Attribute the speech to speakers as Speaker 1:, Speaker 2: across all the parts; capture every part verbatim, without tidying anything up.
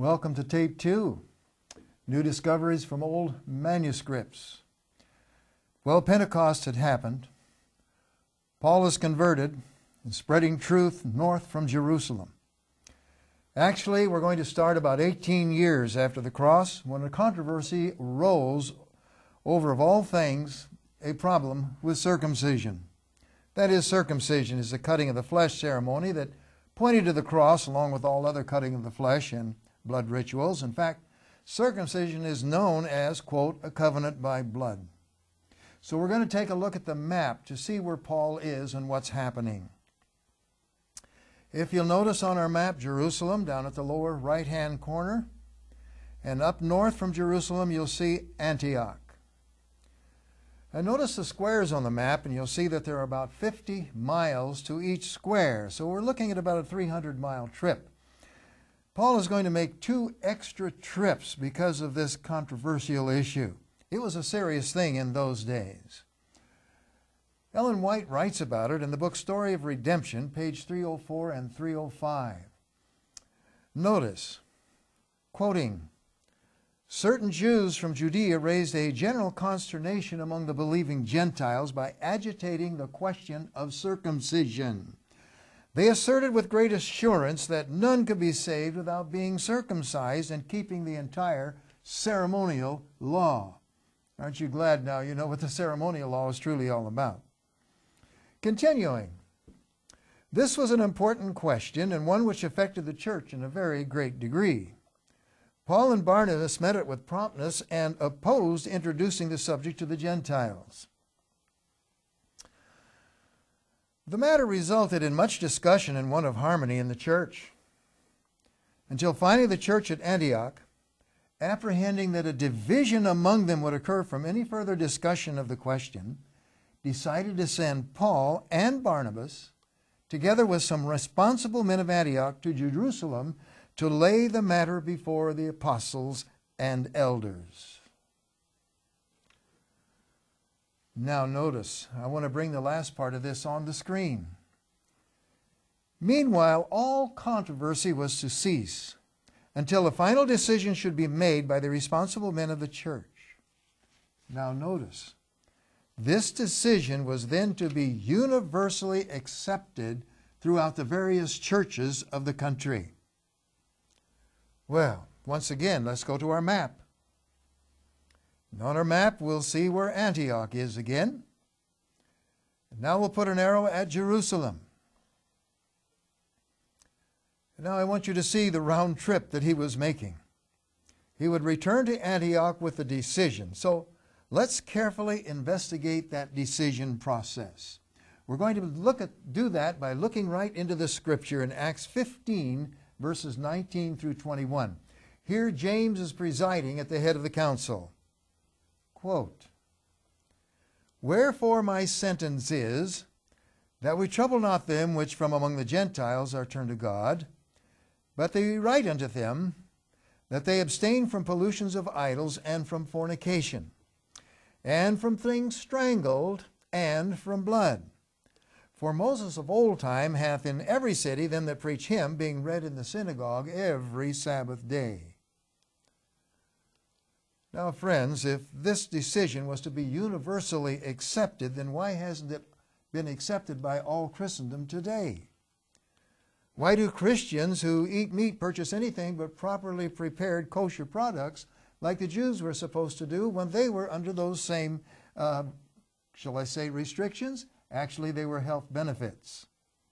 Speaker 1: Welcome to tape two, New Discoveries from Old Manuscripts. Well, Pentecost had happened. Paul is converted and spreading truth north from Jerusalem. Actually, we're going to start about eighteen years after the cross, when a controversy arose over, of all things, a problem with circumcision. That is, circumcision is the cutting of the flesh ceremony that pointed to the cross along with all other cutting of the flesh and blood rituals. In fact, circumcision is known as, quote, a covenant by blood. So we're going to take a look at the map to see where Paul is and what's happening. If you'll notice on our map, Jerusalem down at the lower right-hand corner, and up north from Jerusalem you'll see Antioch. And notice the squares on the map, and you'll see that there are about fifty miles to each square. So we're looking at about a three hundred mile trip. Paul is going to make two extra trips because of this controversial issue. It was a serious thing in those days. Ellen White writes about it in the book Story of Redemption, page three oh four and three oh five. Notice, quoting, "Certain Jews from Judea raised a general consternation among the believing Gentiles by agitating the question of circumcision. They asserted with great assurance that none could be saved without being circumcised and keeping the entire ceremonial law." Aren't you glad now you know what the ceremonial law is truly all about? Continuing, this was an important question and one which affected the church in a very great degree. Paul and Barnabas met it with promptness and opposed introducing the subject to the Gentiles. The matter resulted in much discussion and one of harmony in the church, until finally the church at Antioch, apprehending that a division among them would occur from any further discussion of the question, decided to send Paul and Barnabas, together with some responsible men of Antioch, to Jerusalem to lay the matter before the apostles and elders. Now notice, I want to bring the last part of this on the screen. Meanwhile, all controversy was to cease until a final decision should be made by the responsible men of the church. Now notice, this decision was then to be universally accepted throughout the various churches of the country. Well, once again, let's go to our map. And on our map, we'll see where Antioch is again. And now we'll put an arrow at Jerusalem. And now I want you to see the round trip that he was making. He would return to Antioch with a decision. So let's carefully investigate that decision process. We're going to look at, do that by looking right into the scripture in Acts fifteen, verses nineteen through twenty-one. Here James is presiding at the head of the council. Quote, "Wherefore my sentence is, that we trouble not them which from among the Gentiles are turned to God, but they write unto them, that they abstain from pollutions of idols, and from fornication, and from things strangled, and from blood. For Moses of old time hath in every city them that preach him, being read in the synagogue every Sabbath day." Now, friends, if this decision was to be universally accepted, then why hasn't it been accepted by all Christendom today? Why do Christians who eat meat purchase anything but properly prepared kosher products like the Jews were supposed to do when they were under those same, uh, shall I say, restrictions? Actually, they were health benefits.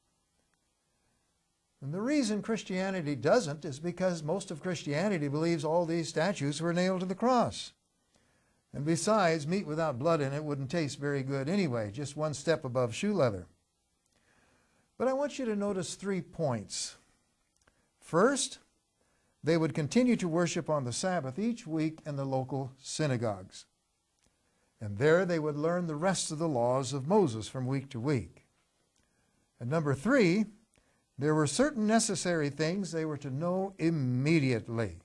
Speaker 1: And the reason Christianity doesn't is because most of Christianity believes all these statues were nailed to the cross. And besides, meat without blood in it wouldn't taste very good anyway, just one step above shoe leather. But I want you to notice three points. First, they would continue to worship on the Sabbath each week in the local synagogues. And there they would learn the rest of the laws of Moses from week to week. And number three, there were certain necessary things they were to know immediately.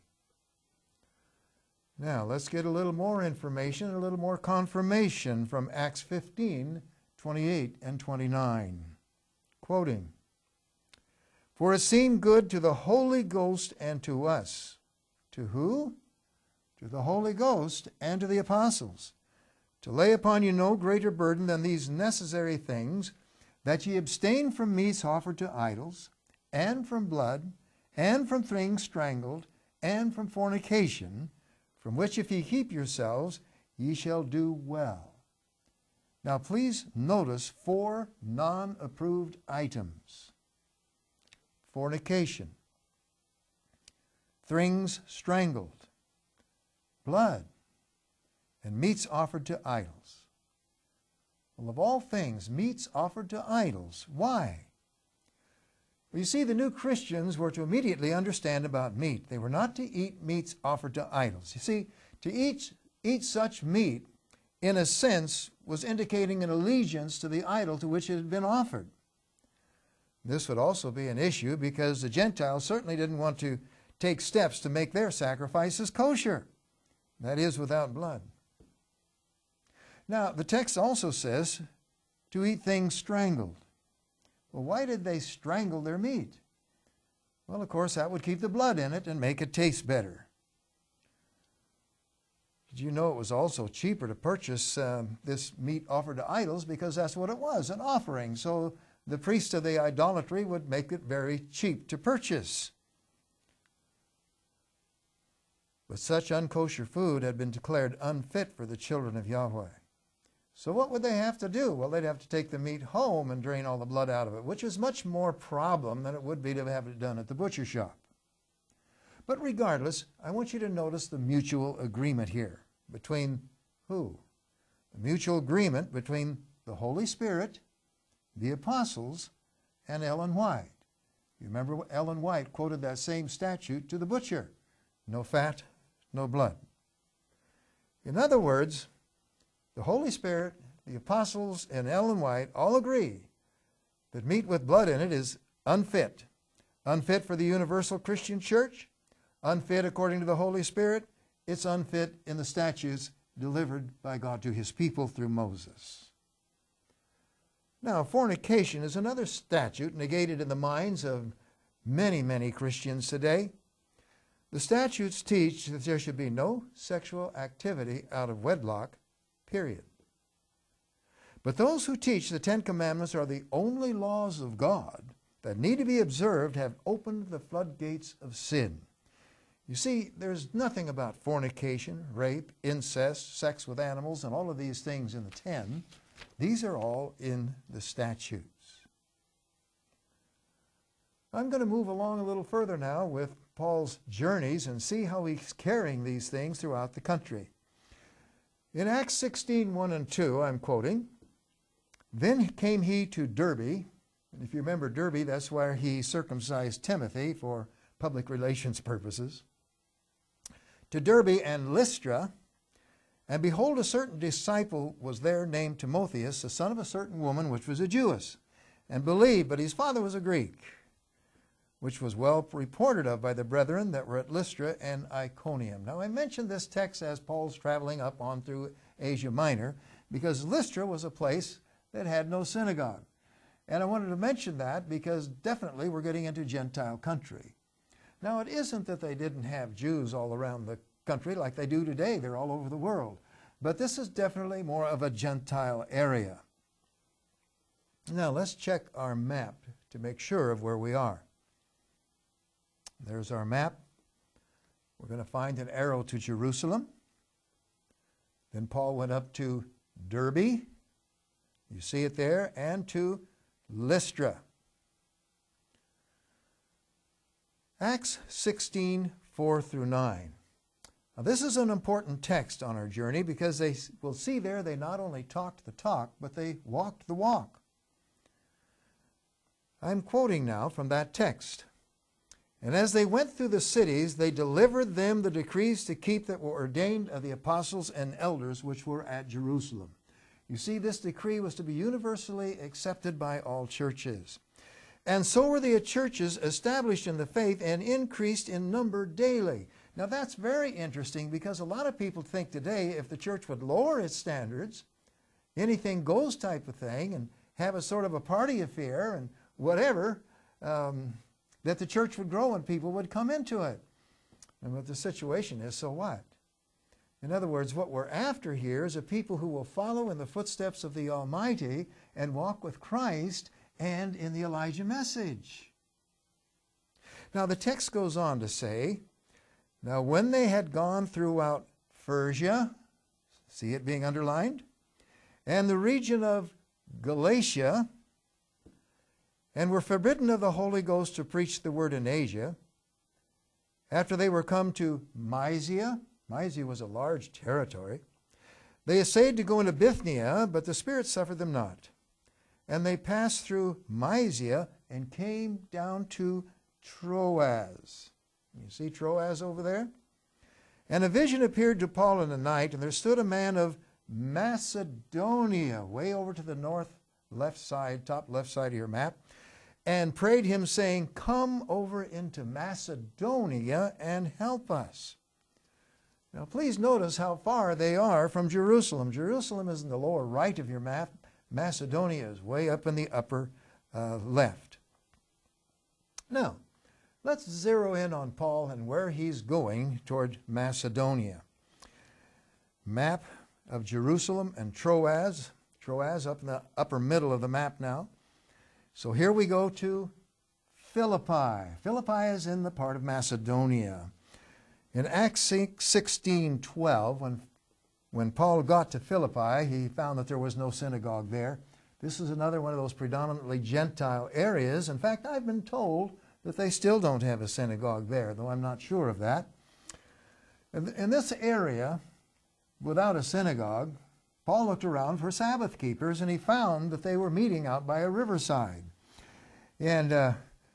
Speaker 1: Now, let's get a little more information, a little more confirmation from Acts fifteen, twenty-eight and twenty-nine. Quoting, "For it seemed good to the Holy Ghost and to us To who? To the Holy Ghost and to the apostles, to lay upon you no greater burden than these necessary things, that ye abstain from meats offered to idols, and from blood, and from things strangled, and from fornication, from which if ye keep yourselves, ye shall do well. Now please notice four non-approved items. Fornication, things strangled, blood, and meats offered to idols. Well, of all things, meats offered to idols. Why? Well, you see, the new Christians were to immediately understand about meat. They were not to eat meats offered to idols. You see, to eat, eat such meat, in a sense, was indicating an allegiance to the idol to which it had been offered. This would also be an issue because the Gentiles certainly didn't want to take steps to make their sacrifices kosher, that is, without blood. Now, the text also says to eat things strangled. Well, why did they strangle their meat? Well, of course, that would keep the blood in it and make it taste better. Did you know it was also cheaper to purchase uh, this meat offered to idols because that's what it was, an offering. So the priest of the idolatry would make it very cheap to purchase. But such unkosher food had been declared unfit for the children of Yahweh. So what would they have to do? Well, they'd have to take the meat home and drain all the blood out of it, which is much more problem than it would be to have it done at the butcher shop. But regardless, I want you to notice the mutual agreement here. Between who? The mutual agreement between the Holy Spirit, the apostles, and Ellen White. You remember Ellen White quoted that same statute to the butcher. No fat, no blood. In other words, the Holy Spirit, the apostles, and Ellen White all agree that meat with blood in it is unfit. Unfit for the universal Christian church, unfit according to the Holy Spirit. It's unfit in the statutes delivered by God to his people through Moses. Now, fornication is another statute negated in the minds of many, many Christians today. The statutes teach that there should be no sexual activity out of wedlock, period. But those who teach the Ten Commandments are the only laws of God that need to be observed have opened the floodgates of sin. You see, there's nothing about fornication, rape, incest, sex with animals, and all of these things in the ten. These are all in the statutes. I'm going to move along a little further now with Paul's journeys and see how he's carrying these things throughout the country. In Acts sixteen, one and two, I'm quoting, "Then came he to Derbe," and if you remember Derbe, that's where he circumcised Timothy for public relations purposes, "to Derbe and Lystra, and behold, a certain disciple was there named Timotheus, the son of a certain woman which was a Jewess, and believed, but his father was a Greek, which was well reported of by the brethren that were at Lystra and Iconium." Now, I mentioned this text as Paul's traveling up on through Asia Minor because Lystra was a place that had no synagogue. And I wanted to mention that because definitely we're getting into Gentile country. Now, it isn't that they didn't have Jews all around the country like they do today. They're all over the world. But this is definitely more of a Gentile area. Now, let's check our map to make sure of where we are. There's our map. We're going to find an arrow to Jerusalem. Then Paul went up to Derbe. You see it there. And to Lystra. Acts sixteen, four through nine. Now, this is an important text on our journey because they will see there they not only talked the talk, but they walked the walk. I'm quoting now from that text. "And as they went through the cities, they delivered them the decrees to keep that were ordained of the apostles and elders which were at Jerusalem." You see, this decree was to be universally accepted by all churches. "And so were the churches established in the faith and increased in number daily." Now that's very interesting because a lot of people think today if the church would lower its standards, anything goes type of thing, and have a sort of a party affair and whatever, um, that the church would grow and people would come into it. and what the situation is, so what? In other words, what we're after here is a people who will follow in the footsteps of the Almighty and walk with Christ and in the Elijah message. Now the text goes on to say, now when they had gone throughout Phrygia, see it being underlined, and the region of Galatia, and were forbidden of the Holy Ghost to preach the word in Asia, after they were come to Mysia, Mysia was a large territory, they essayed to go into Bithynia, but the Spirit suffered them not. And they passed through Mysia and came down to Troas. You see Troas over there? And a vision appeared to Paul in the night, and there stood a man of Macedonia, way over to the north left side, top left side of your map, and prayed him, saying, come over into Macedonia and help us. Now please notice how far they are from Jerusalem. Jerusalem is in the lower right of your map. Macedonia is way up in the upper uh, left. Now, let's zero in on Paul and where he's going toward Macedonia. Map of Jerusalem and Troas. Troas up in the upper middle of the map now. So here we go to Philippi. Philippi is in the part of Macedonia. In Acts sixteen twelve, when, when Paul got to Philippi, he found that there was no synagogue there. This is another one of those predominantly Gentile areas. In fact, I've been told that they still don't have a synagogue there, though I'm not sure of that. In, in this area, without a synagogue, Paul looked around for Sabbath keepers, and he found that they were meeting out by a riverside. And uh,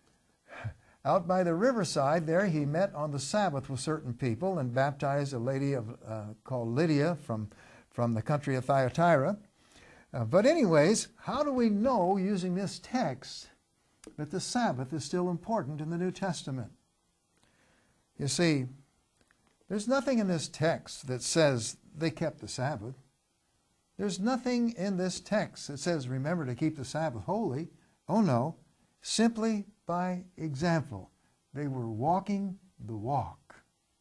Speaker 1: out by the riverside there, he met on the Sabbath with certain people and baptized a lady of, uh, called Lydia from, from the country of Thyatira. Uh, but anyways, how do we know, using this text, that the Sabbath is still important in the New Testament? You see, there's nothing in this text that says they kept the Sabbath. There's nothing in this text that says, remember to keep the Sabbath holy. Oh no, simply by example. They were walking the walk.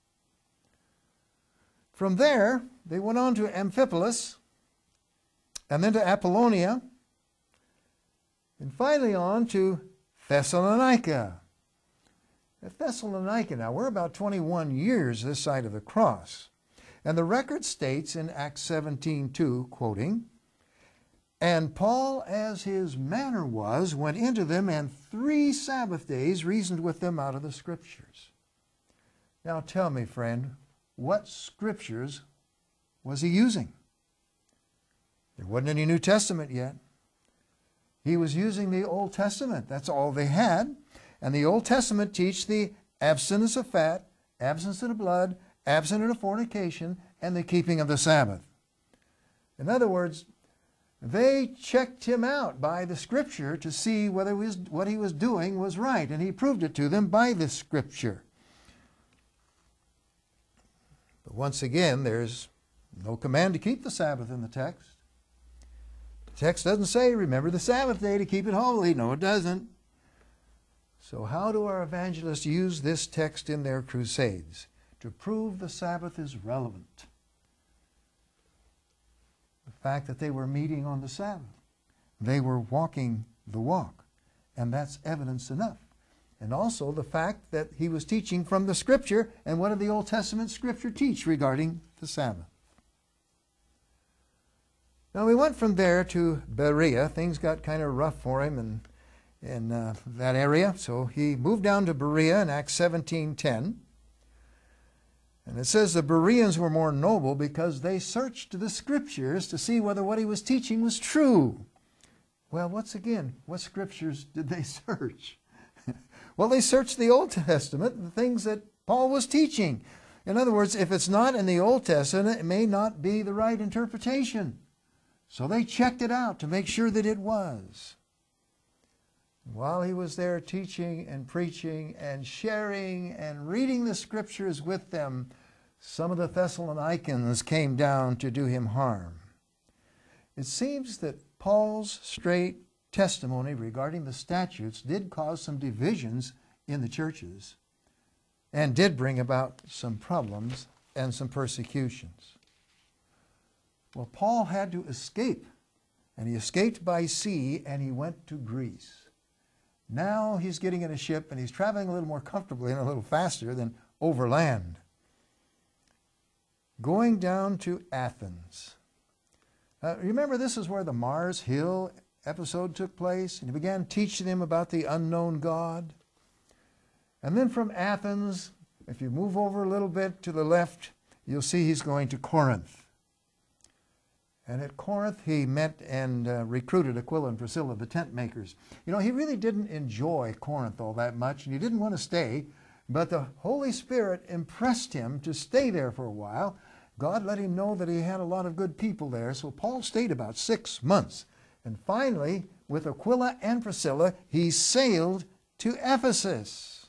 Speaker 1: From there, they went on to Amphipolis, and then to Apollonia, and finally on to Thessalonica. At Thessalonica now, we're about twenty-one years this side of the cross. And the record states in Acts seventeen two, quoting, and Paul, as his manner was, went into them, and three Sabbath days reasoned with them out of the Scriptures. Now tell me, friend, what Scriptures was he using? There wasn't any New Testament yet. He was using the Old Testament. That's all they had. And the Old Testament teach the abstinence of fat, abstinence of blood, abstinence of fornication, and the keeping of the Sabbath. In other words, they checked him out by the Scripture to see whether he was, what he was doing was right, and he proved it to them by the Scripture. But once again, there's no command to keep the Sabbath in the text. The text doesn't say, remember the Sabbath day to keep it holy. No, it doesn't. So how do our evangelists use this text in their crusades? To prove the Sabbath is relevant. The fact that they were meeting on the Sabbath. They were walking the walk. And that's evidence enough. And also the fact that he was teaching from the Scripture. And what did the Old Testament Scripture teach regarding the Sabbath? Now we went from there to Berea. Things got kind of rough for him in, in uh, that area. So he moved down to Berea in Acts seventeen ten. And it says the Bereans were more noble because they searched the Scriptures to see whether what he was teaching was true. Well, once again, what Scriptures did they search? Well, they searched the Old Testament, the things that Paul was teaching. In other words, if it's not in the Old Testament, it may not be the right interpretation. So they checked it out to make sure that it was. While he was there teaching and preaching and sharing and reading the Scriptures with them, some of the Thessalonians came down to do him harm. It seems that Paul's straight testimony regarding the statutes did cause some divisions in the churches. and did bring about some problems and some persecutions. Well, Paul had to escape, and he escaped by sea, and he went to Greece. Now he's getting in a ship, and he's traveling a little more comfortably and a little faster than overland. Going down to Athens. Uh, remember, this is where the Mars Hill episode took place, and he began teaching them about the unknown God. And then from Athens, if you move over a little bit to the left, you'll see he's going to Corinth. And at Corinth, he met and uh, recruited Aquila and Priscilla, the tent makers. You know, he really didn't enjoy Corinth all that much, and he didn't want to stay, but the Holy Spirit impressed him to stay there for a while. God let him know that he had a lot of good people there, so Paul stayed about six months. And finally, with Aquila and Priscilla, he sailed to Ephesus.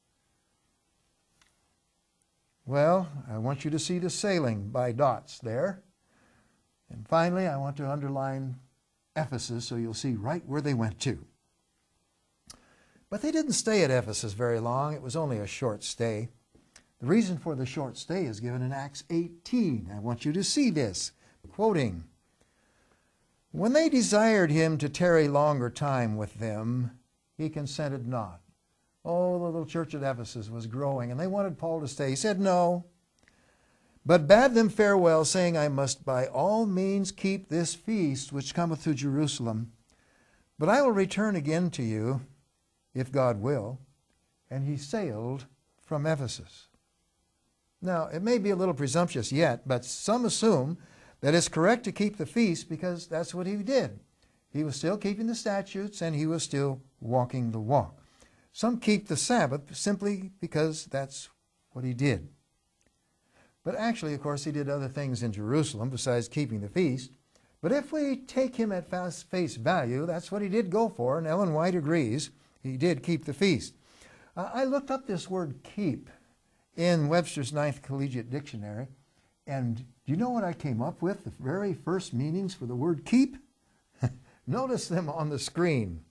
Speaker 1: Well, I want you to see the sailing by dots there. And finally, I want to underline Ephesus so you'll see right where they went to. But they didn't stay at Ephesus very long. It was only a short stay. The reason for the short stay is given in Acts eighteen. I want you to see this, quoting, "When they desired him to tarry longer time with them, he consented not." Oh, the little church at Ephesus was growing, and they wanted Paul to stay. He said no, but bade them farewell, saying, "I must by all means keep this feast which cometh to Jerusalem. But I will return again to you, if God will." And he sailed from Ephesus. Now, it may be a little presumptuous yet, but some assume that it's correct to keep the feast because that's what he did. He was still keeping the statutes and he was still walking the walk. Some keep the Sabbath simply because that's what he did. But actually, of course, he did other things in Jerusalem besides keeping the feast. But if we take him at face value, that's what he did go for, and Ellen White agrees. He did keep the feast. Uh, I looked up this word keep in Webster's Ninth Collegiate Dictionary, and do you know what I came up with? The very first meanings for the word keep? Notice them on the screen.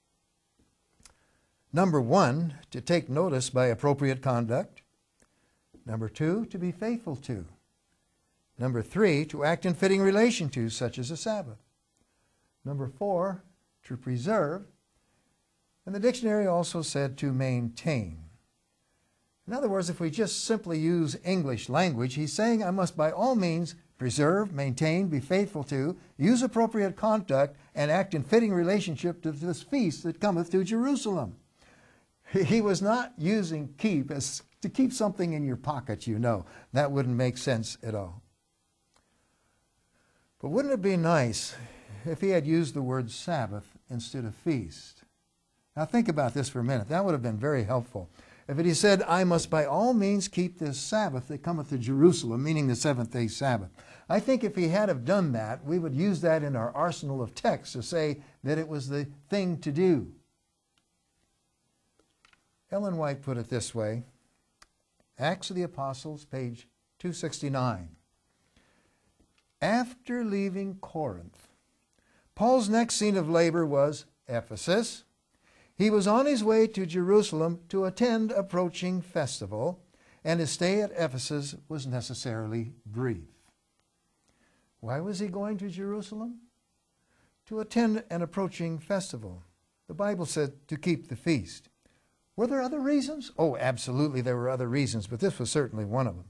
Speaker 1: Number one, to take notice by appropriate conduct. Number two, to be faithful to. Number three, to act in fitting relation to, such as a Sabbath. Number four, to preserve. And the dictionary also said to maintain. In other words, if we just simply use English language, he's saying I must by all means preserve, maintain, be faithful to, use appropriate conduct, and act in fitting relationship to this feast that cometh to Jerusalem. He was not using keep as to keep something in your pocket, you know. That wouldn't make sense at all. But wouldn't it be nice if he had used the word Sabbath instead of feast? Now think about this for a minute. That would have been very helpful. If it had said, I must by all means keep this Sabbath that cometh to Jerusalem, meaning the seventh day Sabbath. I think if he had have done that, we would use that in our arsenal of texts to say that it was the thing to do. Ellen White put it this way, Acts of the Apostles, page two sixty-nine. After leaving Corinth, Paul's next scene of labor was Ephesus. He was on his way to Jerusalem to attend approaching festival, and his stay at Ephesus was necessarily brief. Why was he going to Jerusalem? To attend an approaching festival. The Bible said to keep the feast. Were there other reasons? Oh, absolutely there were other reasons, but this was certainly one of them.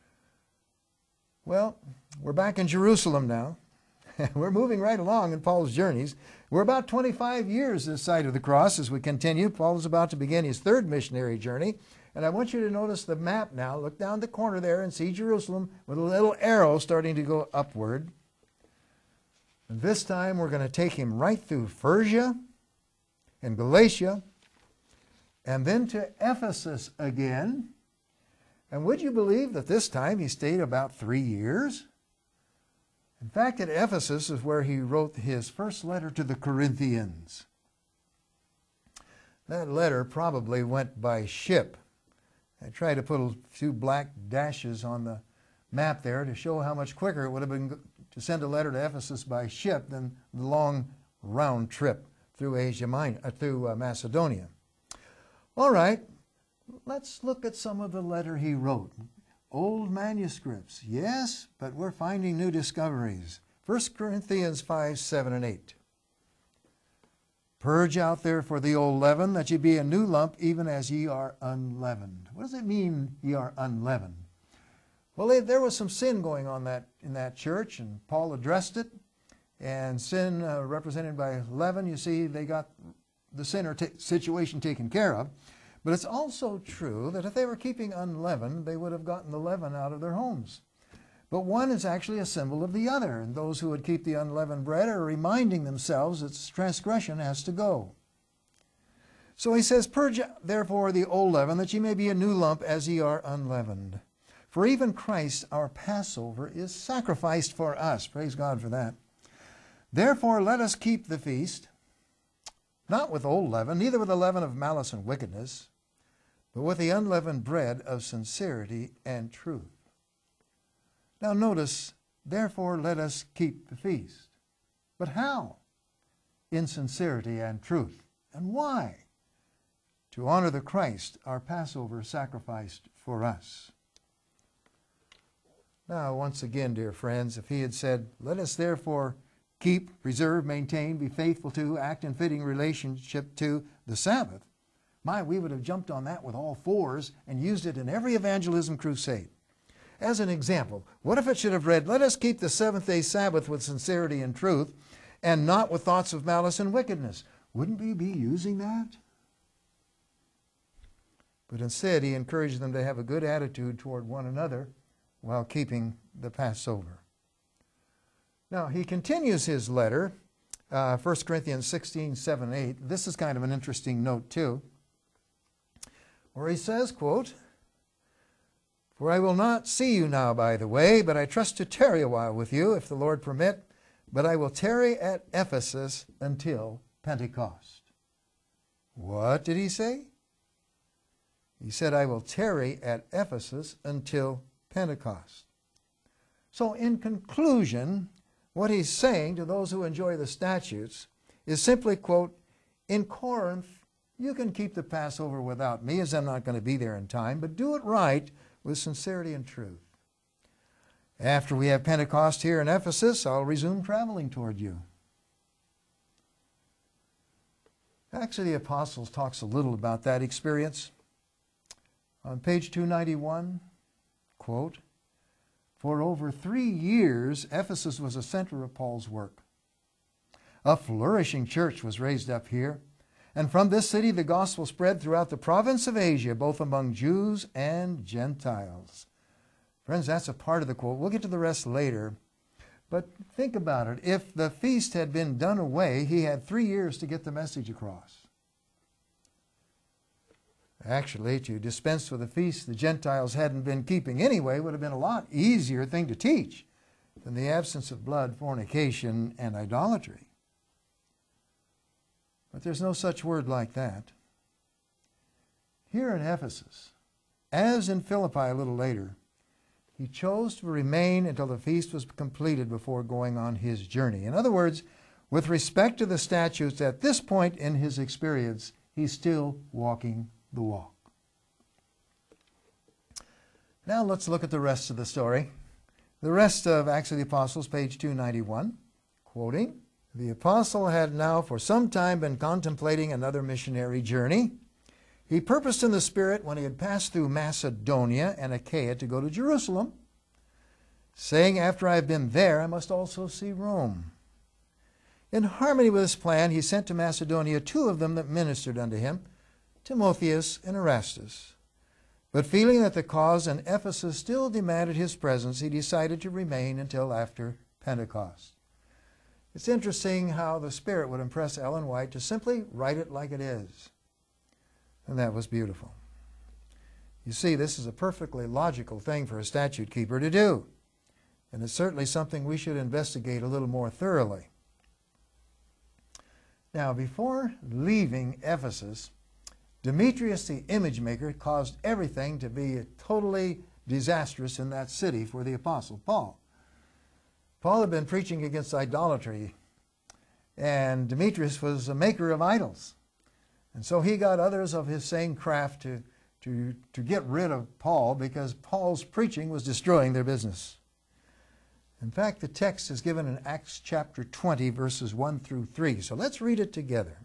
Speaker 1: Well, we're back in Jerusalem now. We're moving right along in Paul's journeys. We're about twenty-five years this side of the cross as we continue. Paul is about to begin his third missionary journey. And I want you to notice the map now. Look down the corner there and see Jerusalem with a little arrow starting to go upward. And this time we're going to take him right through Phrygia and Galatia and then to Ephesus again. And would you believe that this time he stayed about three years? In fact, at Ephesus is where he wrote his first letter to the Corinthians. That letter probably went by ship. I tried to put a few black dashes on the map there to show how much quicker it would have been to send a letter to Ephesus by ship than the long round trip through Asia Minor, uh, through uh, Macedonia. All right, Let's look at some of the letter he wrote. Old manuscripts, yes, but we're finding new discoveries. First Corinthians five, seven, and eight. Purge out therefore the old leaven, that ye be a new lump, even as ye are unleavened. What does it mean, ye are unleavened? Well, they, there was some sin going on that in that church, and Paul addressed it. And sin uh, represented by leaven, you see, they got the sinner t- situation taken care of. But it's also true that if they were keeping unleavened, they would have gotten the leaven out of their homes. But one is actually a symbol of the other, and those who would keep the unleavened bread are reminding themselves that transgression has to go. So he says, purge therefore the old leaven, that ye may be a new lump, as ye are unleavened. For even Christ, our Passover, is sacrificed for us. Praise God for that. Therefore let us keep the feast, not with old leaven, neither with the leaven of malice and wickedness, but with the unleavened bread of sincerity and truth. Now notice, therefore let us keep the feast. But how? In sincerity and truth. And why? To honor the Christ, our Passover, sacrificed for us. Now, once again, dear friends, if he had said, let us therefore keep, preserve, maintain, be faithful to, act in fitting relationship to the Sabbath, my, we would have jumped on that with all fours and used it in every evangelism crusade. As an example, what if it should have read, let us keep the seventh day Sabbath with sincerity and truth, and not with thoughts of malice and wickedness? Wouldn't we be using that? But instead, he encouraged them to have a good attitude toward one another while keeping the Passover. Now, he continues his letter, uh, First Corinthians sixteen, seven, eight. This is kind of an interesting note, too, where he says, quote, for I will not see you now by the way, but I trust to tarry a while with you, if the Lord permit, but I will tarry at Ephesus until Pentecost. What did he say? He said, I will tarry at Ephesus until Pentecost. So in conclusion, what he's saying to those who enjoy the statutes is simply, quote, in Corinth, you can keep the Passover without me, as I'm not going to be there in time, but do it right with sincerity and truth. After we have Pentecost here in Ephesus, I'll resume traveling toward you. Acts of the Apostles talks a little about that experience. On page two ninety-one, quote, for over three years, Ephesus was a center of Paul's work. A flourishing church was raised up here, and from this city the gospel spread throughout the province of Asia, both among Jews and Gentiles. Friends, that's a part of the quote. We'll get to the rest later. But think about it. If the feast had been done away, he had three years to get the message across. Actually, to dispense with a feast the Gentiles hadn't been keeping anyway would have been a lot easier thing to teach than the absence of blood, fornication, and idolatry. But there's no such word like that. Here in Ephesus, as in Philippi a little later, he chose to remain until the feast was completed before going on his journey. In other words, with respect to the statutes, at this point in his experience, he's still walking the walk. Now let's look at the rest of the story. The rest of Acts of the Apostles, page two ninety-one, quoting, the apostle had now for some time been contemplating another missionary journey. He purposed in the Spirit, when he had passed through Macedonia and Achaia, to go to Jerusalem, saying, after I have been there, I must also see Rome. In harmony with this plan, he sent to Macedonia two of them that ministered unto him, Timotheus and Erastus. But feeling that the cause in Ephesus still demanded his presence, he decided to remain until after Pentecost. It's interesting how the Spirit would impress Ellen White to simply write it like it is. And that was beautiful. You see, this is a perfectly logical thing for a statute keeper to do. And it's certainly something we should investigate a little more thoroughly. Now, before leaving Ephesus, Demetrius the image maker caused everything to be totally disastrous in that city for the Apostle Paul. Paul had been preaching against idolatry, and Demetrius was a maker of idols. And so he got others of his same craft to to, to get rid of Paul because Paul's preaching was destroying their business. In fact, the text is given in Acts chapter twenty, verses one through three. So let's read it together.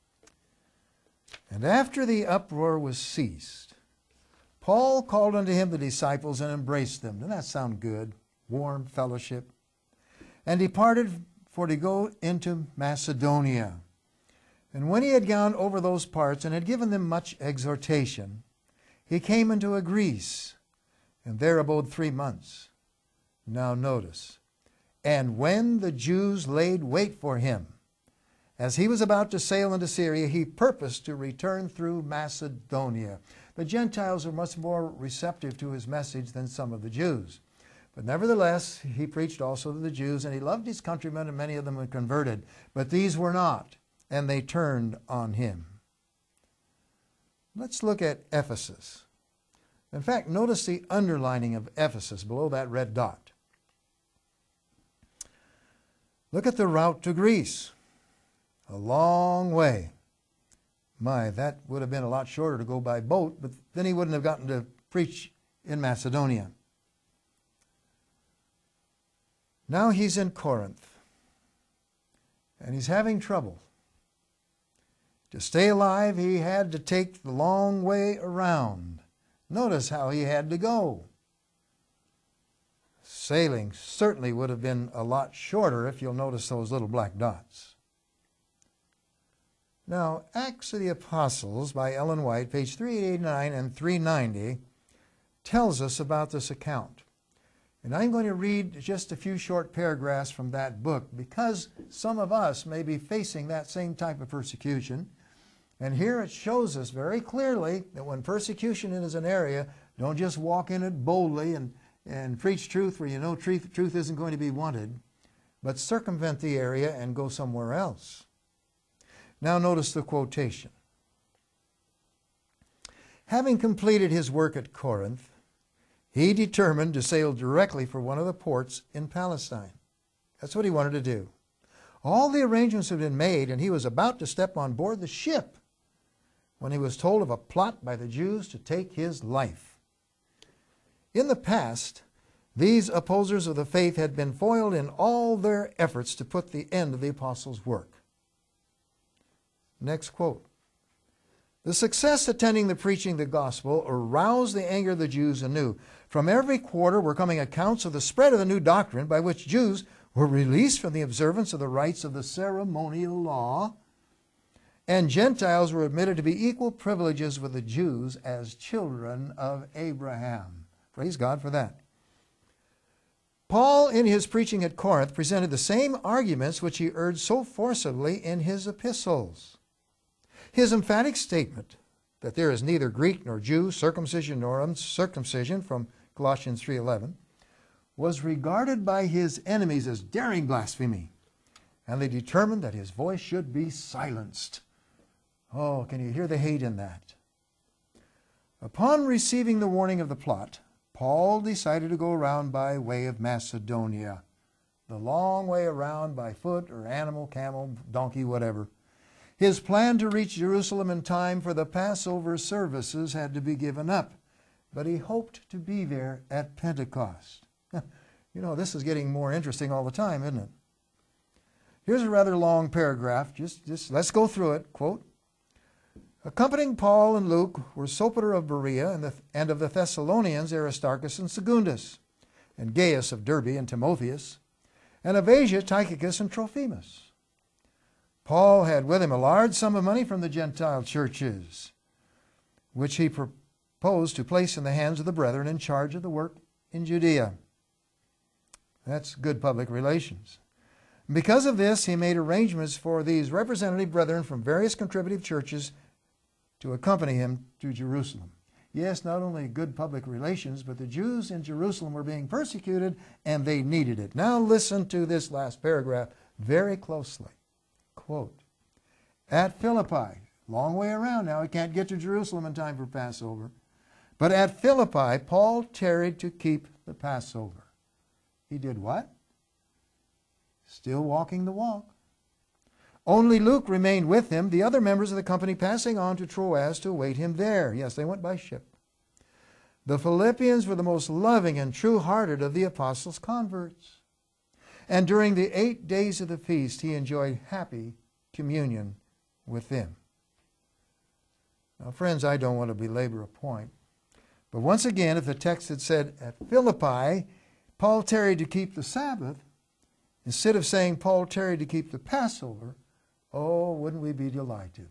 Speaker 1: And after the uproar was ceased, Paul called unto him the disciples and embraced them. Doesn't that sound good? Warm fellowship. And departed for to go into Macedonia. And when he had gone over those parts and had given them much exhortation, he came into a Greece, and there abode three months. Now notice, and when the Jews laid wait for him, as he was about to sail into Syria, he purposed to return through Macedonia. The Gentiles were much more receptive to his message than some of the Jews. But nevertheless, he preached also to the Jews, and he loved his countrymen, and many of them were converted. But these were not, and they turned on him. Let's look at Ephesus. In fact, notice the underlining of Ephesus below that red dot. Look at the route to Greece. A long way. My, that would have been a lot shorter to go by boat, but then he wouldn't have gotten to preach in Macedonia. Now he's in Corinth, and he's having trouble. To stay alive, he had to take the long way around. Notice how he had to go. Sailing certainly would have been a lot shorter if you'll notice those little black dots. Now, Acts of the Apostles by Ellen White, page three eighty-nine and three ninety, tells us about this account. And I'm going to read just a few short paragraphs from that book because some of us may be facing that same type of persecution. And here it shows us very clearly that when persecution is an area, don't just walk in it boldly and, and preach truth where you know truth, truth isn't going to be wanted, but circumvent the area and go somewhere else. Now notice the quotation. Having completed his work at Corinth, he determined to sail directly for one of the ports in Palestine. That's what he wanted to do. All the arrangements had been made, and he was about to step on board the ship when he was told of a plot by the Jews to take his life. In the past, these opposers of the faith had been foiled in all their efforts to put the end to the apostles' work. Next quote. The success attending the preaching of the gospel aroused the anger of the Jews anew. From every quarter were coming accounts of the spread of the new doctrine by which Jews were released from the observance of the rites of the ceremonial law, and Gentiles were admitted to be equal privileges with the Jews as children of Abraham. Praise God for that. Paul, in his preaching at Corinth, presented the same arguments which he urged so forcibly in his epistles. His emphatic statement that there is neither Greek nor Jew, circumcision nor uncircumcision, from Colossians three eleven, was regarded by his enemies as daring blasphemy, and they determined that his voice should be silenced. Oh, can you hear the hate in that? Upon receiving the warning of the plot, Paul decided to go around by way of Macedonia, the long way around by foot or animal, camel, donkey, whatever. His plan to reach Jerusalem in time for the Passover services had to be given up, but he hoped to be there at Pentecost. You know, this is getting more interesting all the time, isn't it? Here's a rather long paragraph. Just, just let's go through it. Quote, accompanying Paul and Luke were Sopater of Berea, and, the, and of the Thessalonians Aristarchus and Secundus, and Gaius of Derbe and Timotheus, and of Asia Tychicus and Trophimus. Paul had with him a large sum of money from the Gentile churches, which he proposed to place in the hands of the brethren in charge of the work in Judea. That's good public relations. Because of this, he made arrangements for these representative brethren from various contributive churches to accompany him to Jerusalem. Yes, not only good public relations, but the Jews in Jerusalem were being persecuted, and they needed it. Now listen to this last paragraph very closely. Quote, at Philippi, long way around now, he can't get to Jerusalem in time for Passover, but at Philippi, Paul tarried to keep the Passover. He did what? Still walking the walk. Only Luke remained with him, the other members of the company passing on to Troas to await him there. Yes, they went by ship. The Philippians were the most loving and true-hearted of the apostles' converts. And during the eight days of the feast, he enjoyed happy communion with them. Now, friends, I don't want to belabor a point. But once again, if the text had said, at Philippi, Paul tarried to keep the Sabbath, instead of saying Paul tarried to keep the Passover, oh, wouldn't we be delighted?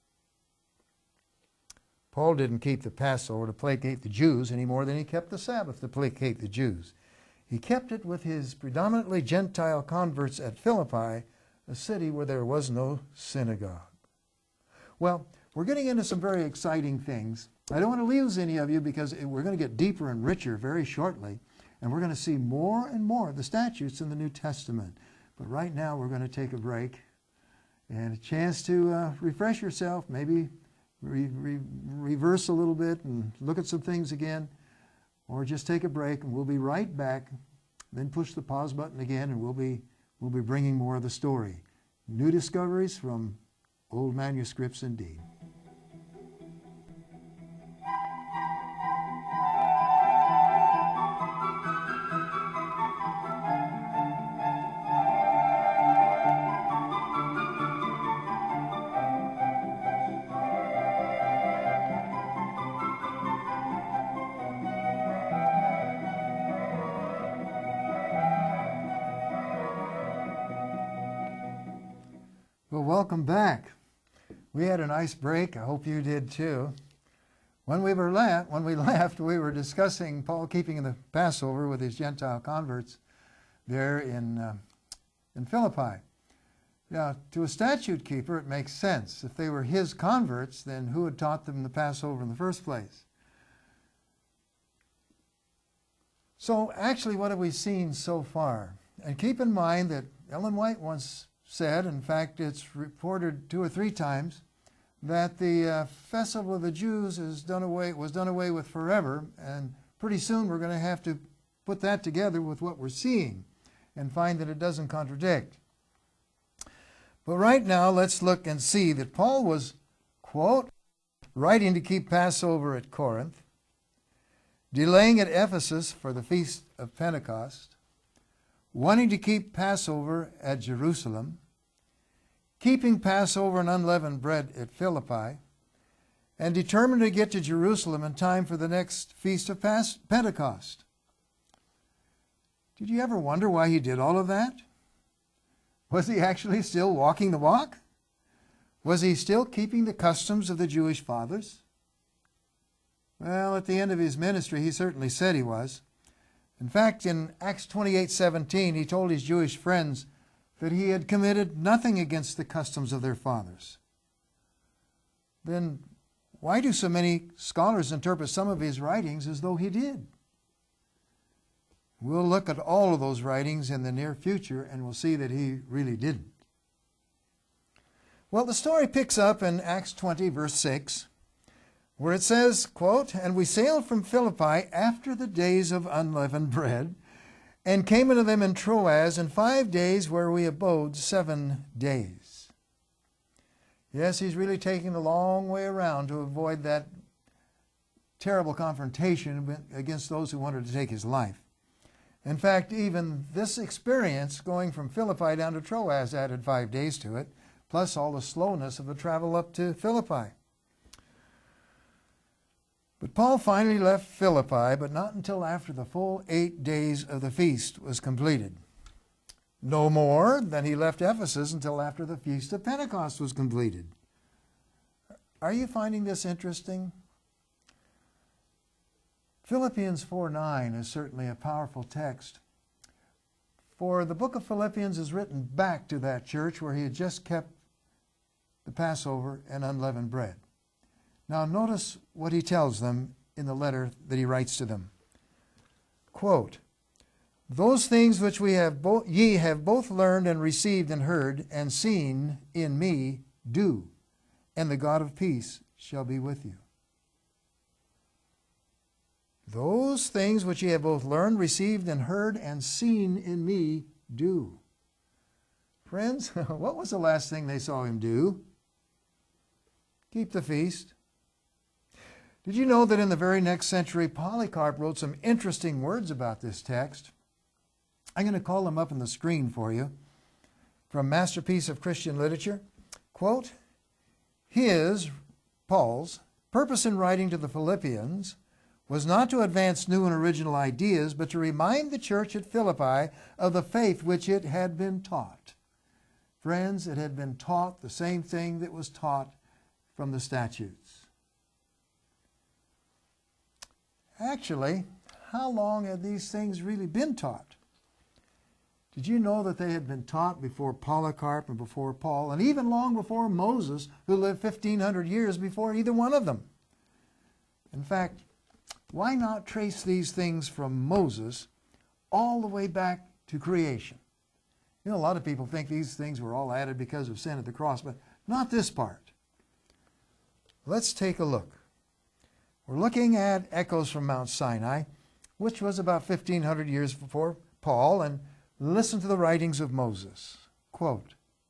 Speaker 1: Paul didn't keep the Passover to placate the Jews any more than he kept the Sabbath to placate the Jews. He kept it with his predominantly Gentile converts at Philippi, a city where there was no synagogue. Well, we're getting into some very exciting things. I don't want to lose any of you because we're going to get deeper and richer very shortly, and we're going to see more and more of the statutes in the New Testament. But right now we're going to take a break and a chance to uh, refresh yourself, maybe re re reverse a little bit and look at some things again, or just take a break, and we'll be right back. Then push the pause button again, and we'll be, we'll be bringing more of the story. New discoveries from old manuscripts indeed. Well, welcome back. We had a nice break. I hope you did too. When we were la when we left, we were discussing Paul keeping the Passover with his Gentile converts there in uh, in Philippi. Now, to a statute keeper, it makes sense. If they were his converts, then who had taught them the Passover in the first place? So, actually, what have we seen so far? And keep in mind that Ellen White once said, in fact it's reported two or three times, that the uh, festival of the Jews is done away, was done away with forever, and pretty soon we're going to have to put that together with what we're seeing and find that it doesn't contradict. But right now let's look and see that Paul was, quote, writing to keep Passover at Corinth, delaying at Ephesus for the Feast of Pentecost, wanting to keep Passover at Jerusalem, keeping Passover and unleavened bread at Philippi, and determined to get to Jerusalem in time for the next Feast of Pentecost. Did you ever wonder why he did all of that? Was he actually still walking the walk? Was he still keeping the customs of the Jewish fathers? Well, at the end of his ministry, he certainly said he was. In fact, in Acts twenty-eight seventeen, he told his Jewish friends that he had committed nothing against the customs of their fathers. Then why do so many scholars interpret some of his writings as though he did? We'll look at all of those writings in the near future, and we'll see that he really didn't. Well, the story picks up in Acts twenty, verse six, where it says, quote, "And we sailed from Philippi after the days of unleavened bread, and came unto them in Troas in five days, where we abode seven days." Yes, he's really taking a long way around to avoid that terrible confrontation against those who wanted to take his life. In fact, even this experience, going from Philippi down to Troas, added five days to it, plus all the slowness of the travel up to Philippi. But Paul finally left Philippi, but not until after the full eight days of the feast was completed. No more than he left Ephesus until after the Feast of Pentecost was completed. Are you finding this interesting? Philippians four nine is certainly a powerful text. For the book of Philippians is written back to that church where he had just kept the Passover and unleavened bread. Now notice what he tells them in the letter that he writes to them. Quote, "Those things which we have bo ye have both learned and received and heard and seen in me, do, and the God of peace shall be with you." Those things which ye have both learned, received, and heard, and seen in me, do. Friends, what was the last thing they saw him do? Keep the feast. Did you know that in the very next century, Polycarp wrote some interesting words about this text? I'm going to call them up on the screen for you. From Masterpiece of Christian Literature, quote, his, Paul's, purpose in writing to the Philippians was not to advance new and original ideas, but to remind the church at Philippi of the faith which it had been taught. Friends, it had been taught the same thing that was taught from the statutes. Actually, how long had these things really been taught? Did you know that they had been taught before Polycarp and before Paul, and even long before Moses, who lived fifteen hundred years before either one of them? In fact, why not trace these things from Moses all the way back to creation? You know, a lot of people think these things were all added because of sin at the cross, but not this part. Let's take a look. We're looking at Echoes from Mount Sinai, which was about fifteen hundred years before Paul, and listen to the writings of Moses. Quote,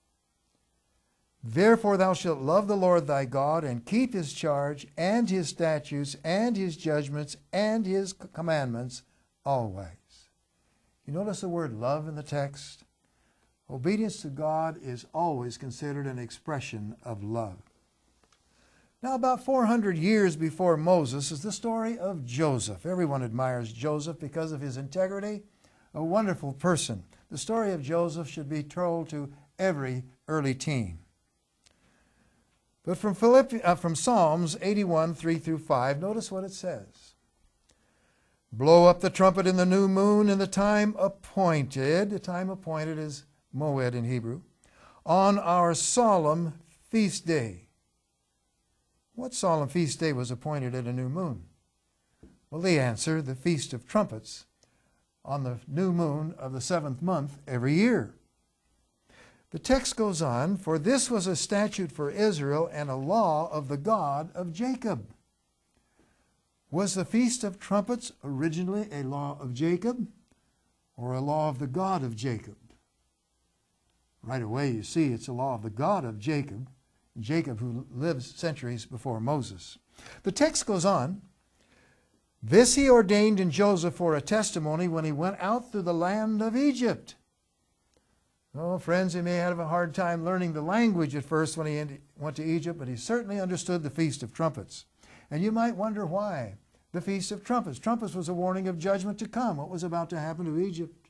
Speaker 1: therefore thou shalt love the Lord thy God, and keep his charge, and his statutes, and his judgments, and his commandments always. You notice the word love in the text? Obedience to God is always considered an expression of love. Now, about four hundred years before Moses is the story of Joseph. Everyone admires Joseph because of his integrity. A wonderful person. The story of Joseph should be told to every early teen. But from, Philippi, uh, from Psalms eighty-one, three through five, notice what it says. Blow up the trumpet in the new moon in the time appointed. The time appointed is Moed in Hebrew. On our solemn feast day. What solemn feast day was appointed at a new moon? Well, the answer, the Feast of Trumpets, on the new moon of the seventh month every year. The text goes on, for this was a statute for Israel and a law of the God of Jacob. Was the Feast of Trumpets originally a law of Jacob or a law of the God of Jacob? Right away you see it's a law of the God of Jacob, Jacob who lives centuries before Moses. The text goes on, this he ordained in Joseph for a testimony when he went out through the land of Egypt. Oh, friends, he may have a hard time learning the language at first when he went to Egypt, but he certainly understood the Feast of Trumpets. And you might wonder why the Feast of Trumpets. Trumpets was a warning of judgment to come, what was about to happen to Egypt.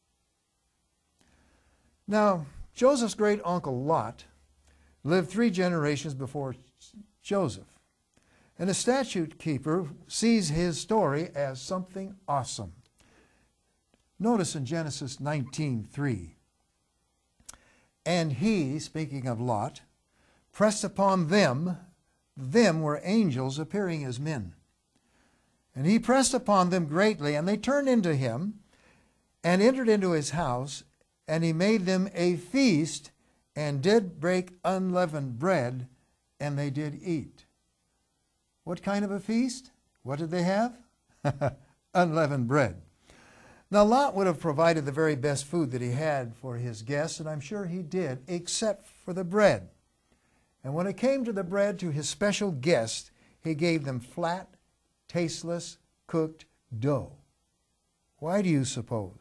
Speaker 1: Now, Joseph's great uncle Lot lived three generations before Joseph. And a statute keeper sees his story as something awesome. Notice in Genesis nineteen three, and he, speaking of Lot, pressed upon them, them were angels appearing as men. And he pressed upon them greatly, and they turned into him, and entered into his house, and he made them a feast, and did break unleavened bread, and they did eat. What kind of a feast? What did they have? Unleavened bread. Now Lot would have provided the very best food that he had for his guests, and I'm sure he did, except for the bread. And when it came to the bread to his special guest, he gave them flat, tasteless, cooked dough. Why do you suppose?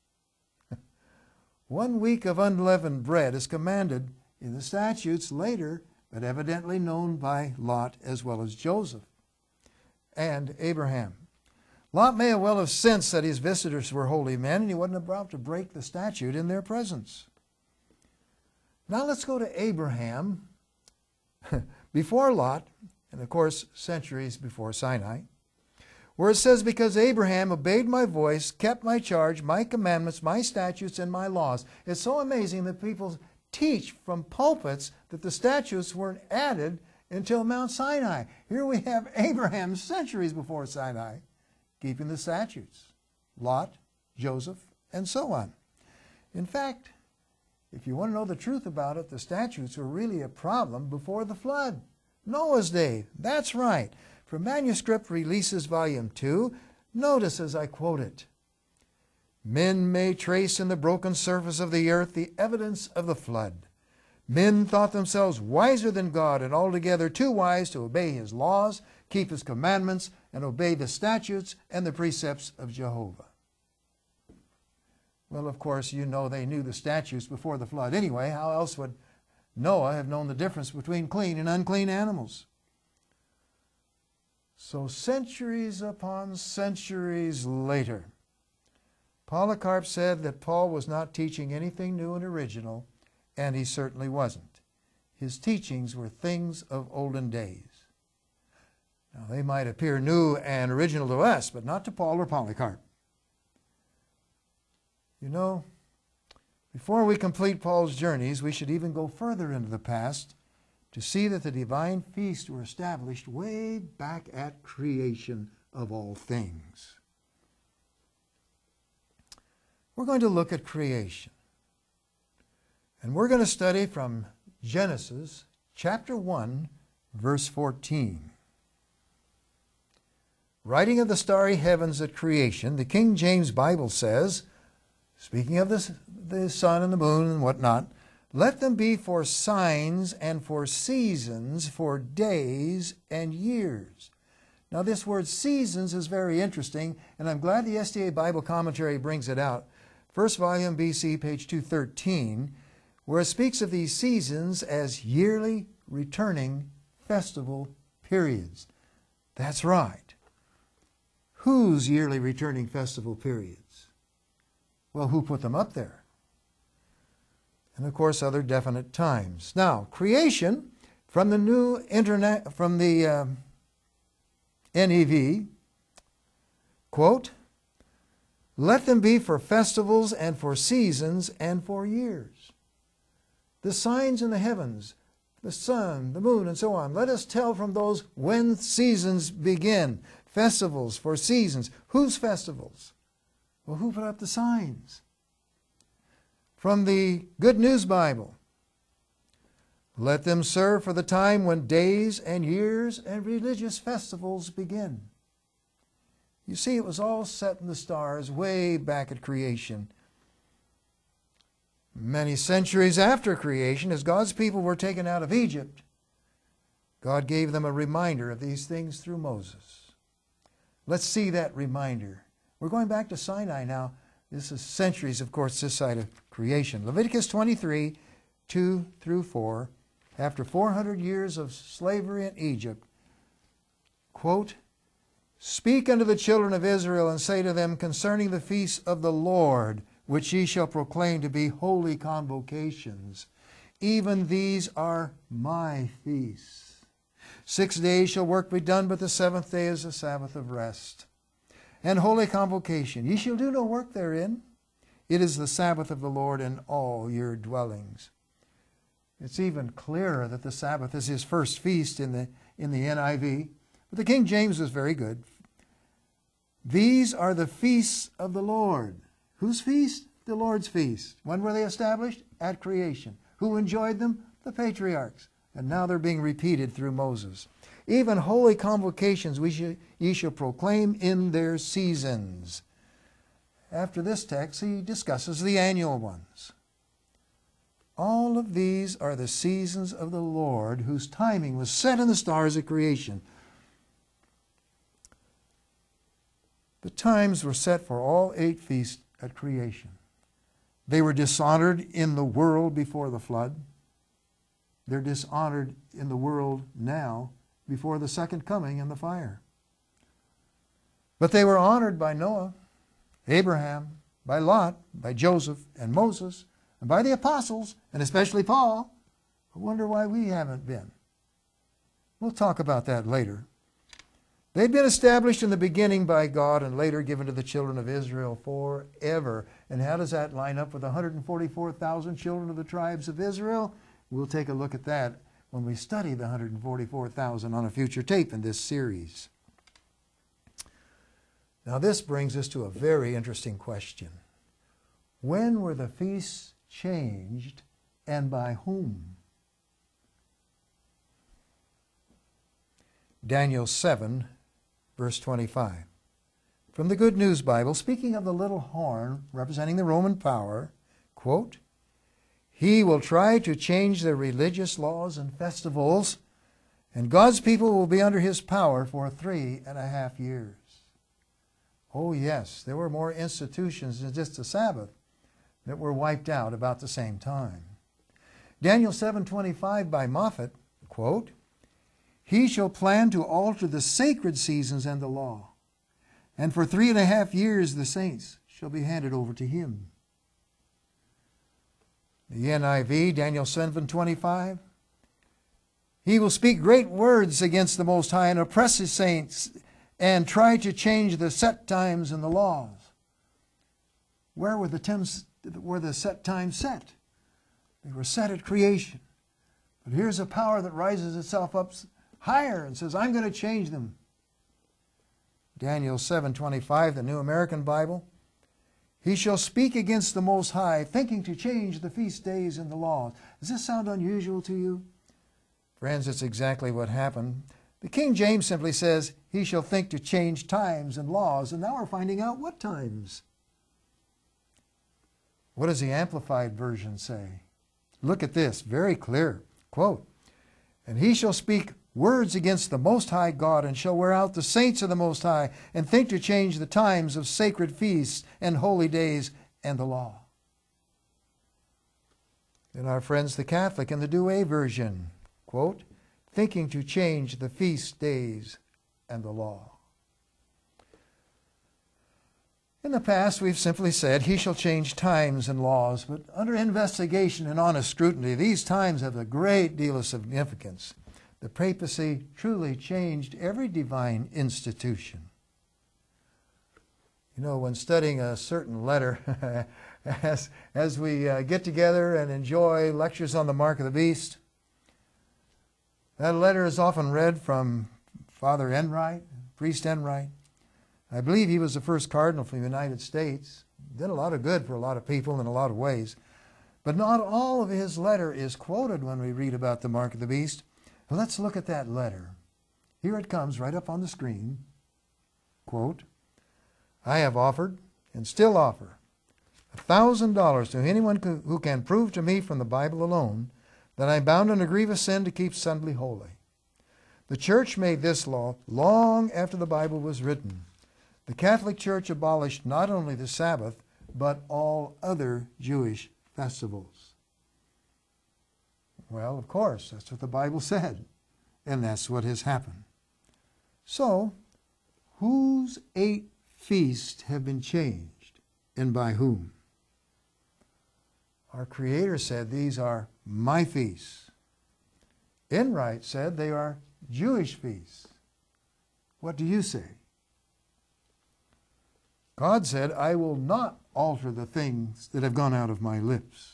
Speaker 1: One week of unleavened bread is commanded in the statutes later, but evidently known by Lot as well as Joseph and Abraham. Lot may well have sensed that his visitors were holy men, and he wasn't about to break the statute in their presence. Now let's go to Abraham before Lot, and of course centuries before Sinai, where it says, because Abraham obeyed my voice, kept my charge, my commandments, my statutes, and my laws. It's so amazing that people teach from pulpits that the statutes weren't added until Mount Sinai. Here we have Abraham centuries before Sinai keeping the statutes. Lot, Joseph, and so on. In fact, if you want to know the truth about it, the statutes were really a problem before the flood. Noah's day, that's right. From Manuscript Releases Volume two, notice as I quote it, men may trace in the broken surface of the earth the evidence of the flood. Men thought themselves wiser than God and altogether too wise to obey his laws, keep His commandments, and obey the statutes and the precepts of Jehovah. Well, of course, you know they knew the statutes before the flood anyway. How else would Noah have known the difference between clean and unclean animals? So centuries upon centuries later, Polycarp said that Paul was not teaching anything new and original, and he certainly wasn't. His teachings were things of olden days. Now, they might appear new and original to us, but not to Paul or Polycarp. You know, before we complete Paul's journeys, we should even go further into the past to see that the divine feasts were established way back at creation of all things. We're going to look at creation. And we're going to study from Genesis chapter one, verse fourteen. Writing of the starry heavens at creation, the King James Bible says, speaking of the, the sun and the moon and whatnot, let them be for signs and for seasons, for days and years. Now this word seasons is very interesting, and I'm glad the S D A Bible Commentary brings it out. First volume B C, page two thirteen, where it speaks of these seasons as yearly returning festival periods. That's right. Whose yearly returning festival periods? Well, who put them up there? And of course, other definite times. Now, creation from the new internet, from the um, N E V, quote, let them be for festivals and for seasons and for years. The signs in the heavens, the sun, the moon, and so on. Let us tell from those when seasons begin. Festivals for seasons. Whose festivals? Well, who put up the signs? From the Good News Bible. Let them serve for the time when days and years and religious festivals begin. You see, it was all set in the stars way back at creation. Many centuries after creation, as God's people were taken out of Egypt, God gave them a reminder of these things through Moses. Let's see that reminder. We're going back to Sinai now. This is centuries, of course, this side of creation. Leviticus twenty-three, two through four. After four hundred years of slavery in Egypt, quote, speak unto the children of Israel, and say to them concerning the feasts of the Lord, which ye shall proclaim to be holy convocations. Even these are my feasts. Six days shall work be done, but the seventh day is the Sabbath of rest. And holy convocation, ye shall do no work therein. It is the Sabbath of the Lord in all your dwellings. It's even clearer that the Sabbath is his first feast in the, in the N I V. But the King James is very good. These are the feasts of the Lord. Whose feast? The Lord's feast. When were they established? At creation. Who enjoyed them? The patriarchs. And now they're being repeated through Moses. Even holy convocations we shall, ye shall proclaim in their seasons. After this text, he discusses the annual ones. All of these are the seasons of the Lord, whose timing was set in the stars at creation. The times were set for all eight feasts at creation. They were dishonored in the world before the flood. They're dishonored in the world now before the second coming in the fire. But they were honored by Noah, Abraham, by Lot, by Joseph and Moses, and by the apostles, and especially Paul. I wonder why we haven't been. We'll talk about that later. They'd been established in the beginning by God and later given to the children of Israel forever. And how does that line up with one hundred forty-four thousand children of the tribes of Israel? We'll take a look at that when we study the one hundred forty-four thousand on a future tape in this series. Now this brings us to a very interesting question. When were the feasts changed and by whom? Daniel seven, verse twenty-five. From the Good News Bible, speaking of the little horn representing the Roman power, quote, he will try to change their religious laws and festivals And God's people will be under his power for three and a half years. Oh yes, there were more institutions than just the Sabbath that were wiped out about the same time. Daniel seven twenty-five by Moffat, quote, "He shall plan to alter the sacred seasons and the law, and for three and a half years the saints shall be handed over to him." The N I V, Daniel seven twenty-five, "He will speak great words against the Most High and oppress his saints and try to change the set times and the laws." Where were the, temps, were the set times set? They were set at creation. But here's a power that rises itself up higher and says, I'm going to change them. Daniel seven twenty-five, the New American Bible, "He shall speak against the Most High, thinking to change the feast days and the laws." Does this sound unusual to you? Friends, it's exactly what happened. The King James simply says, "He shall think to change times and laws," and now we're finding out what times. What does the Amplified Version say? Look at this, very clear. Quote, "And he shall speak words against the Most High God, and shall wear out the saints of the Most High, and think to change the times of sacred feasts and holy days and the law." Then our friends, the Catholic and the Douay Version, quote, "Thinking to change the feast days and the law." In the past, we've simply said, "He shall change times and laws," but under investigation and honest scrutiny, these times have a great deal of significance. The papacy truly changed every divine institution. You know, when studying a certain letter, as, as we uh, get together and enjoy lectures on the Mark of the Beast, that letter is often read from Father Enright, Priest Enright. I believe he was the first cardinal from the United States. Did a lot of good for a lot of people in a lot of ways. But not all of his letter is quoted when we read about the Mark of the Beast. Let's look at that letter. Here it comes right up on the screen. Quote, "I have offered and still offer a thousand dollars to anyone who can prove to me from the Bible alone that I am bound in a grievous sin to keep Sunday holy. The Church made this law long after the Bible was written. The Catholic Church abolished not only the Sabbath, but all other Jewish festivals." Well, of course, that's what the Bible said, and that's what has happened. So, whose eight feasts have been changed, and by whom? Our Creator said these are my feasts. Enright said they are Jewish feasts. What do you say? God said, "I will not alter the things that have gone out of my lips."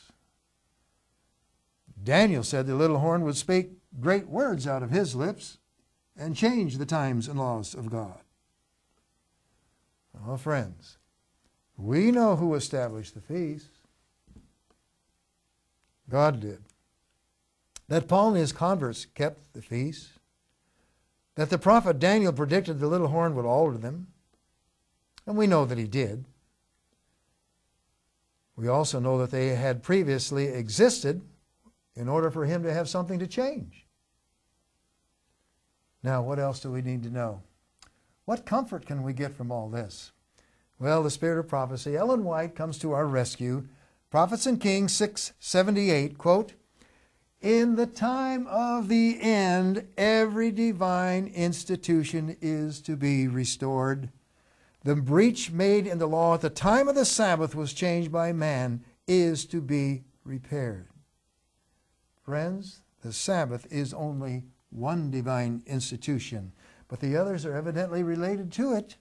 Speaker 1: Daniel said the little horn would speak great words out of his lips and change the times and laws of God. Oh, friends, we know who established the feast. God did. That Paul and his converts kept the feast. That the prophet Daniel predicted the little horn would alter them. And we know that he did. We also know that they had previously existed in order for him to have something to change. Now, what else do we need to know? What comfort can we get from all this? Well, the spirit of prophecy, Ellen White, comes to our rescue. Prophets and Kings six seventy-eight, quote, "In the time of the end, every divine institution is to be restored. The breach made in the law at the time of the Sabbath was changed by man, is to be repaired." Friends, the Sabbath is only one divine institution, but the others are evidently related to it.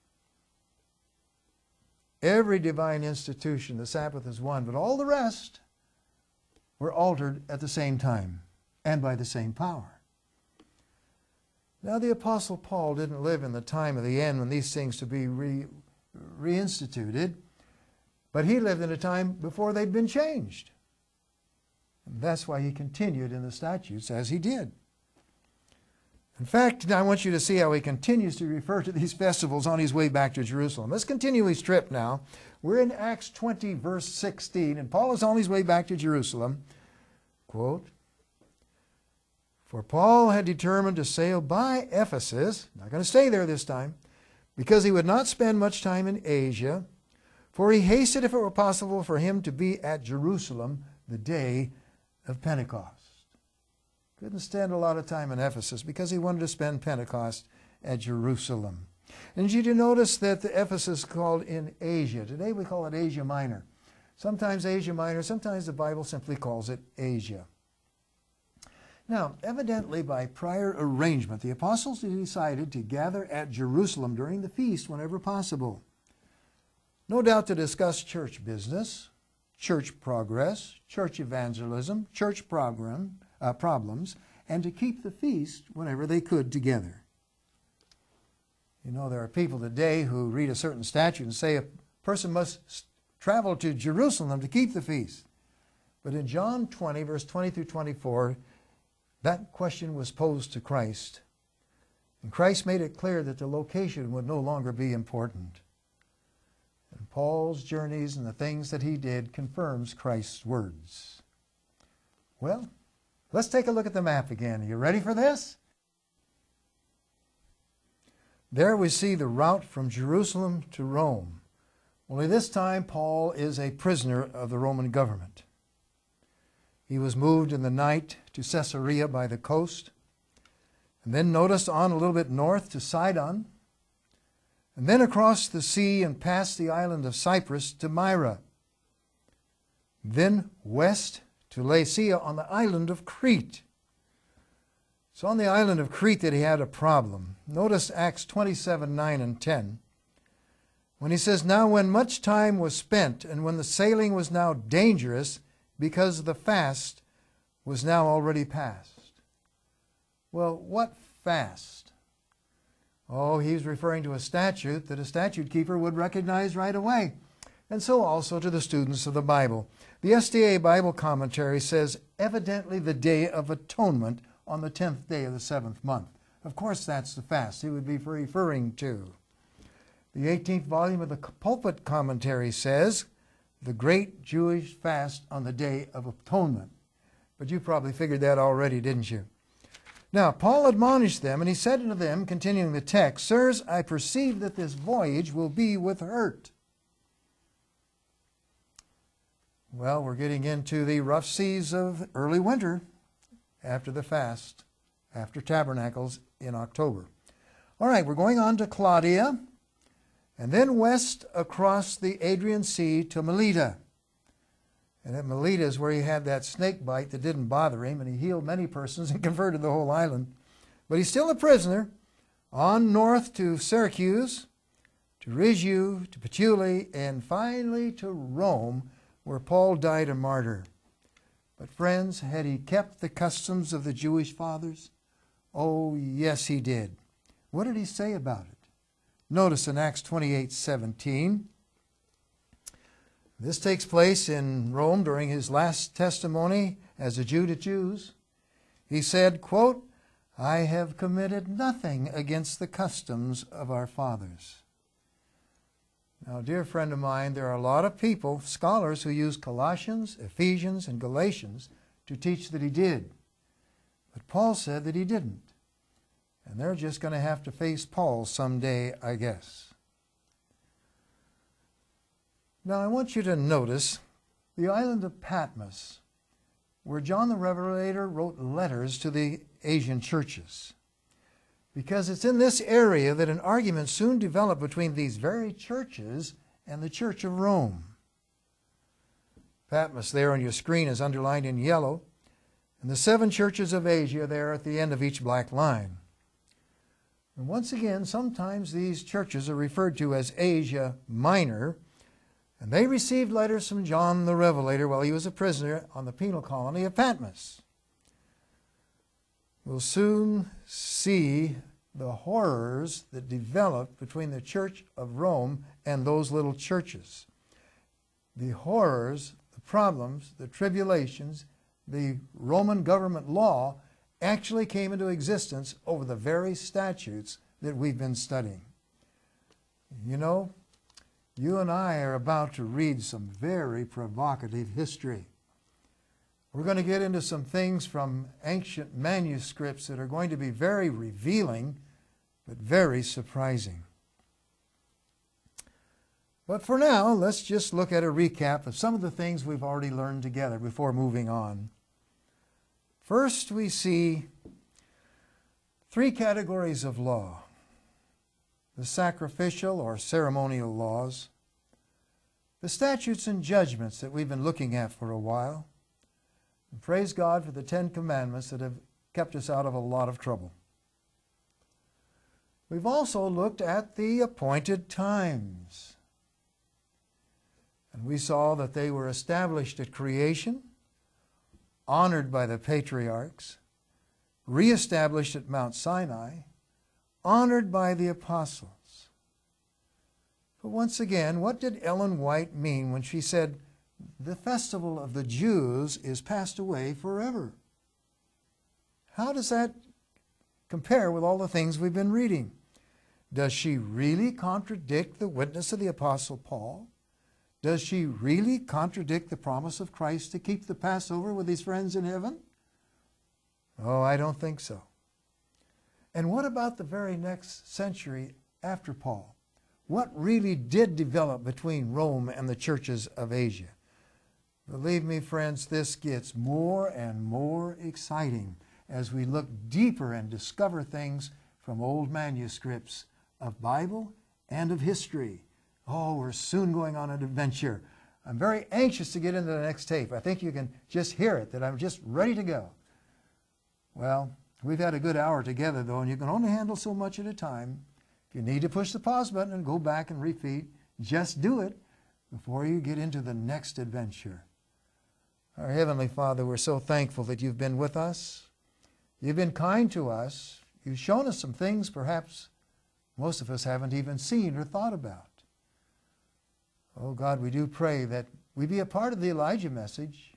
Speaker 1: Every divine institution, the Sabbath is one, but all the rest were altered at the same time and by the same power. Now, the Apostle Paul didn't live in the time of the end when these things to be re, reinstituted, but he lived in a time before they'd been changed. And that's why he continued in the statutes as he did. In fact, I want you to see how he continues to refer to these festivals on his way back to Jerusalem. Let's continue his trip now. We're in Acts twenty, verse sixteen, and Paul is on his way back to Jerusalem. Quote, For Paul had determined to sail by Ephesus, not going to stay there this time, because he would not spend much time in Asia, for he hasted, if it were possible, for him to be at Jerusalem the day of Pentecost. Couldn't stand a lot of time in Ephesus because he wanted to spend Pentecost at Jerusalem. And did you notice that the Ephesus is called in Asia? Today we call it Asia Minor. Sometimes Asia Minor, sometimes the Bible simply calls it Asia. Now, evidently by prior arrangement, the apostles decided to gather at Jerusalem during the feast whenever possible. No doubt to discuss church business, church progress, church evangelism, church program, uh, problems, and to keep the feast whenever they could together. You know, there are people today who read a certain statute and say a person must travel to Jerusalem to keep the feast. But in John twenty, verse twenty through twenty-four, that question was posed to Christ. And Christ made it clear that the location would no longer be important. And Paul's journeys and the things that he did confirms Christ's words. Well, let's take a look at the map again. Are you ready for this? There we see the route from Jerusalem to Rome. Only this time Paul is a prisoner of the Roman government. He was moved in the night to Caesarea by the coast, and then notice on a little bit north to Sidon, and then across the sea and past the island of Cyprus to Myra, then west to Lycia on the island of Crete. It's on the island of Crete that he had a problem. Notice Acts twenty-seven, nine and ten. When he says, "Now when much time was spent, and when the sailing was now dangerous, because the fast was now already past." Well, what fast? Oh, he's referring to a statute that a statute keeper would recognize right away, and so also to the students of the Bible. The S D A Bible Commentary says, evidently the Day of Atonement on the tenth day of the seventh month. Of course, that's the fast he would be referring to. The eighteenth volume of the Pulpit Commentary says, the great Jewish fast on the Day of Atonement. But you probably figured that already, didn't you? Now, Paul admonished them, and he said unto them, continuing the text, "Sirs, I perceive that this voyage will be with hurt." Well, we're getting into the rough seas of early winter after the fast, after Tabernacles in October. All right, we're going on to Claudia, and then west across the Adrian Sea to Melita. And at Melita is where he had that snake bite that didn't bother him, and he healed many persons and converted the whole island. But he's still a prisoner. On north to Syracuse, to Rhegium, to Puteoli, and finally to Rome, where Paul died a martyr. But friends, had he kept the customs of the Jewish fathers? Oh, yes, he did. What did he say about it? Notice in Acts twenty-eight, seventeen. This takes place in Rome during his last testimony as a Jew to Jews. He said, quote, "I have committed nothing against the customs of our fathers." Now, dear friend of mine, there are a lot of people, scholars, who use Colossians, Ephesians, and Galatians to teach that he did. But Paul said that he didn't. And they're just going to have to face Paul someday, I guess. Now, I want you to notice the island of Patmos, where John the Revelator wrote letters to the Asian churches. Because it's in this area that an argument soon developed between these very churches and the Church of Rome. Patmos there on your screen is underlined in yellow, and the seven churches of Asia there at the end of each black line. And once again, sometimes these churches are referred to as Asia Minor, and they received letters from John the Revelator while he was a prisoner on the penal colony of Patmos. We'll soon see the horrors that developed between the Church of Rome and those little churches. The horrors, the problems, the tribulations, the Roman government law actually came into existence over the very statutes that we've been studying. You know, you and I are about to read some very provocative history. We're going to get into some things from ancient manuscripts that are going to be very revealing, but very surprising. But for now, let's just look at a recap of some of the things we've already learned together before moving on. First, we see three categories of law: the sacrificial or ceremonial laws, the statutes and judgments that we've been looking at for a while, and praise God for the Ten Commandments that have kept us out of a lot of trouble. We've also looked at the appointed times, and we saw that they were established at creation, honored by the patriarchs, reestablished at Mount Sinai, honored by the apostles. But once again, what did Ellen White mean when she said, the festival of the Jews is passed away forever? How does that compare with all the things we've been reading? Does she really contradict the witness of the Apostle Paul? Does she really contradict the promise of Christ to keep the Passover with his friends in heaven? Oh, I don't think so. And what about the very next century after Paul? What really did develop between Rome and the churches of Asia? Believe me, friends, this gets more and more exciting as we look deeper and discover things from old manuscripts of Bible and of history. Oh, we're soon going on an adventure. I'm very anxious to get into the next tape. I think you can just hear it, that I'm just ready to go. Well, we've had a good hour together, though, and you can only handle so much at a time. If you need to push the pause button and go back and repeat, just do it before you get into the next adventure. Our Heavenly Father, we're so thankful that you've been with us. You've been kind to us. You've shown us some things perhaps most of us haven't even seen or thought about. Oh God, we do pray that we be a part of the Elijah message.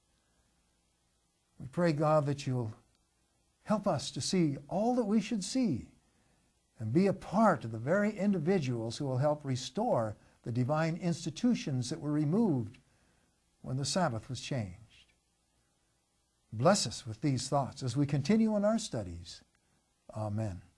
Speaker 1: We pray, God, that you'll help us to see all that we should see and be a part of the very individuals who will help restore the divine institutions that were removed when the Sabbath was changed. Bless us with these thoughts as we continue in our studies. Amen.